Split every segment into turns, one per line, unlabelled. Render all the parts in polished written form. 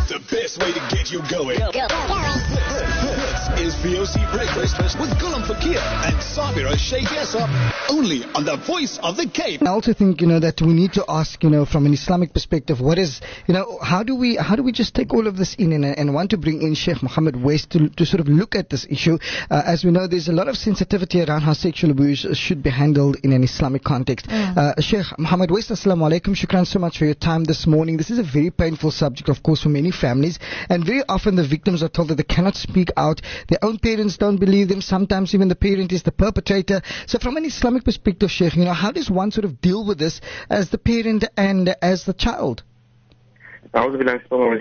The best way to get you going. This is VOC Breakfast with Gulam Fakir and Sabira Sheikh Yasser, only on the Voice of the Cape.
I also think, that we need to ask, from an Islamic perspective, what is, how do we just take all of this in and want to bring in Sheikh Mohammed West to sort of look at this issue? As we know, there's a lot of sensitivity around how sexual abuse should be handled in an Islamic context. Sheikh Mohammed West, assalamu alaikum. Shukran so much for your time this morning. This is a very painful subject, of course, for many families, and very often the victims are told that they cannot speak out. Their own parents don't believe them. Sometimes even the parent is the perpetrator. So from an Islamic perspective, Sheikh, how does one sort of deal with this as the parent and as the child?
Assalamu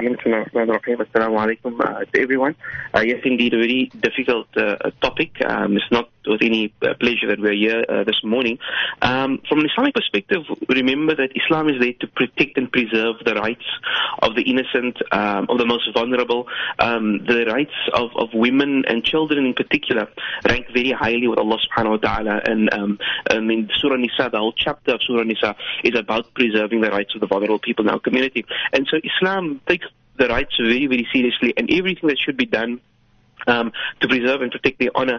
alaikum to everyone. Yes, indeed, a very difficult topic. It's not with any pleasure that we're here this morning. From an Islamic perspective, remember that Islam is there to protect and preserve the rights of the innocent, of the most vulnerable. The rights of women and children in particular rank very highly with Allah subhanahu wa ta'ala. And in Surah Nisa, the whole chapter of Surah Nisa is about preserving the rights of the vulnerable people in our community. And so Islam takes the rights very, very seriously, and everything that should be done to preserve and protect their honor,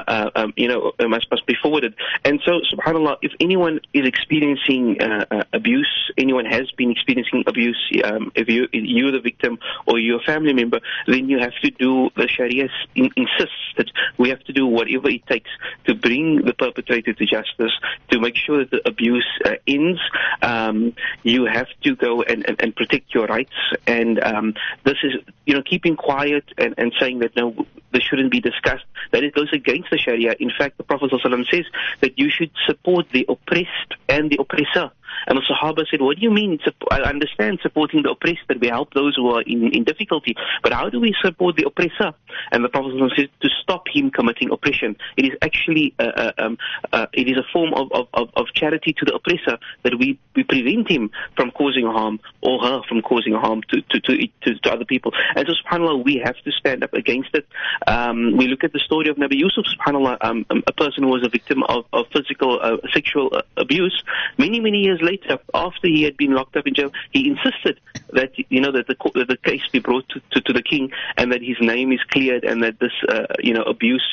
must be forwarded. And so, subhanAllah, if anyone is experiencing abuse, anyone has been experiencing abuse, if you're the victim or you're a family member, then you have to do, the Sharia insists that we have to do whatever it takes to bring the perpetrator to justice, to make sure that the abuse ends. You have to go and protect your rights. And this is, keeping quiet and saying that no, this shouldn't be discussed, that it goes against the Sharia. In fact, the Prophet ﷺ says that you should support the oppressed and the oppressor. And the Sahaba said, what do you mean? I understand supporting the oppressed, that we help those who are in difficulty, but how do we support the oppressor? And the Prophet said to stop him committing oppression. It is actually it is a form of charity to the oppressor, that we prevent him from causing harm, or her from causing harm to other people. And so, subhanAllah, we have to stand up against it. We look at the story of Nabi Yusuf, subhanAllah, a person who was a victim of physical, sexual abuse. Many years later, after he had been locked up in jail, he insisted that that the case be brought to the king, and that his name is cleared, and that this abuse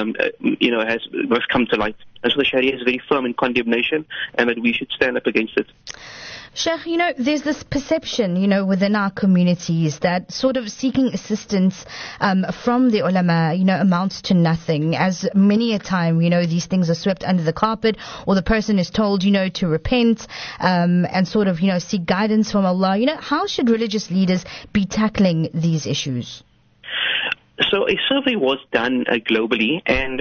must come to light. And so the Sharia is very firm in condemnation, and that we should stand up against it.
Sheikh, there's this perception, within our communities that sort of seeking assistance from the ulama, amounts to nothing, as many a time, these things are swept under the carpet, or the person is told, to repent and sort of, seek guidance from Allah. How should religious leaders be tackling these issues?
So a survey was done globally, and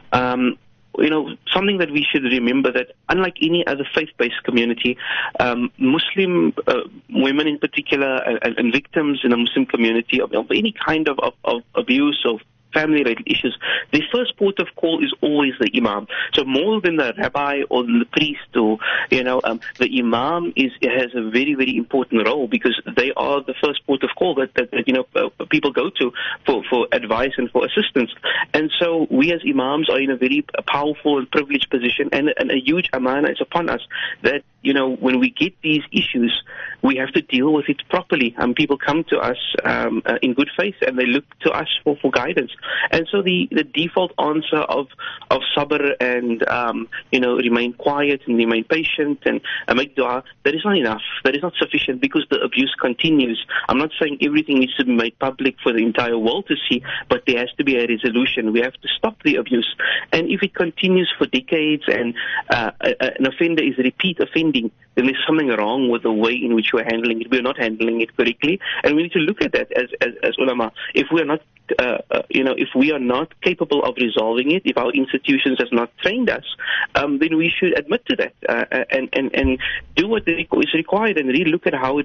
something that we should remember, that unlike any other faith-based community, Muslim women in particular and victims in the Muslim community of any kind of abuse, of family-related issues, the first port of call is always the imam. So more than the rabbi or the priest, or the imam has a very, very important role, because they are the first port of call that people go to for advice and for assistance. And so we as imams are in a very powerful and privileged position, and a huge amana is upon us, that when we get these issues, we have to deal with it properly. People come to us in good faith, and they look to us for guidance. And so the default answer of sabr and remain quiet and remain patient and make dua, that is not enough. That is not sufficient, because the abuse continues. I'm not saying everything needs to be made public for the entire world to see, but there has to be a resolution. We have to stop the abuse. And if it continues for decades, and an offender is repeat offending, then there's something wrong with the way in which we're handling it. We're not handling it correctly, and we need to look at that as ulama. If we are not, if we are not capable of resolving it, if our institutions has not trained us, then we should admit to that and do what is required, and really look at how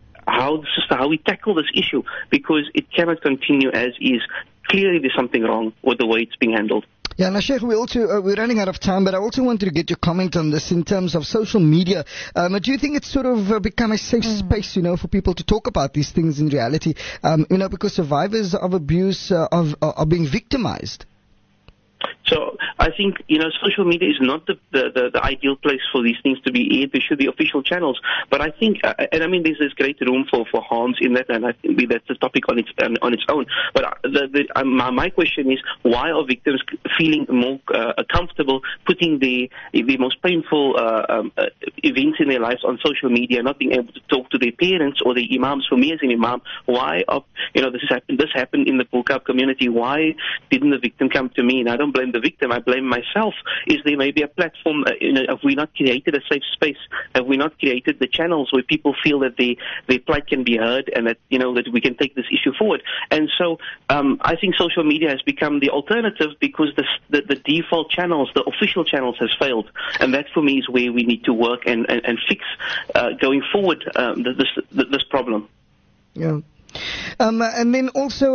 we tackle this issue, because it cannot continue as is. Clearly, there's something wrong with the way it's being handled.
Yeah, now Sheikh, we're running out of time, but I also wanted to get your comment on this in terms of social media. Do you think it's sort of become a safe space, for people to talk about these things in reality, because survivors of abuse are being victimized?
So I think, social media is not the ideal place for these things to be aired. There should be official channels. But I think, there's great room for harms in that, and I think that's a topic on its own. But my question is, why are victims feeling more comfortable putting the most painful events in their lives on social media, not being able to talk to their parents or the imams? For me as an imam, why, this happened in the Bukhab community. Why didn't the victim come to me? And I don't blame the victim, I blame myself. Is there maybe a platform, have we not created a safe space? Have we not created the channels where people feel that their plight can be heard and that, that we can take this issue forward? And so I think social media has become the alternative because the default channels, the official channels, has failed. And that for me is where we need to work and fix going forward this problem.
Yeah. And then also,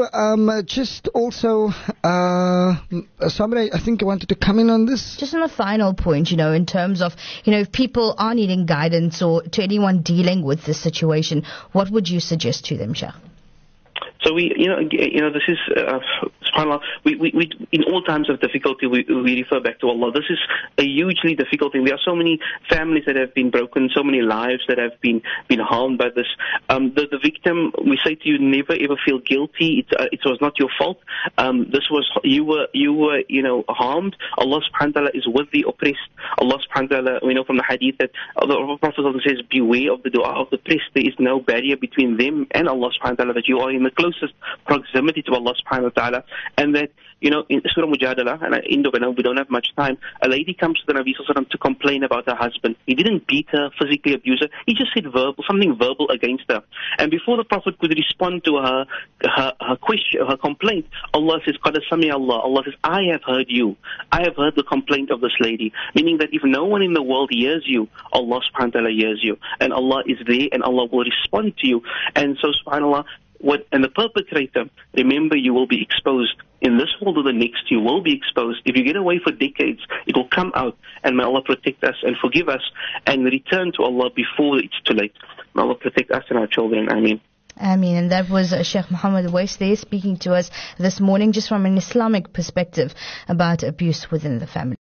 somebody I think wanted to come in on this.
Just on a final point, in terms of, if people are needing guidance or to anyone dealing with this situation, what would you suggest to them, Sheikh?
So this is, subhanAllah, we in all times of difficulty, we refer back to Allah. This is a hugely difficult thing. There are so many families that have been broken, so many lives that have been harmed by this. The victim, we say to you, never ever feel guilty. It was not your fault. You were harmed. Allah subhanahu wa ta'ala is with the oppressed. Allah subhanahu wa ta'ala, we know from the hadith that the Prophet says, beware of the dua of the oppressed. There is no barrier between them and Allah subhanahu wa ta'ala, that you are in the closest proximity to Allah subhanahu wa ta'ala, and that, in Surah Mujadala, and I end up, we don't have much time, a lady comes to the Nabi Sallallahu Alaihi Wasallam to complain about her husband. He didn't beat her, physically abuse her, he just said something verbal against her. And before the Prophet could respond to her question, her complaint, Allah says, Qad sami Allah. Allah says, I have heard you. I have heard the complaint of this lady. Meaning that if no one in the world hears you, Allah subhanahu wa ta'ala hears you. And Allah is there and Allah will respond to you. And so subhanAllah, and the perpetrator, remember, you will be exposed. In this world or the next, you will be exposed. If you get away for decades, it will come out. And may Allah protect us and forgive us and return to Allah before it's too late. May Allah protect us and our children. Ameen.
Ameen. And that was Sheikh Mohammed Wais there speaking to us this morning just from an Islamic perspective about abuse within the family.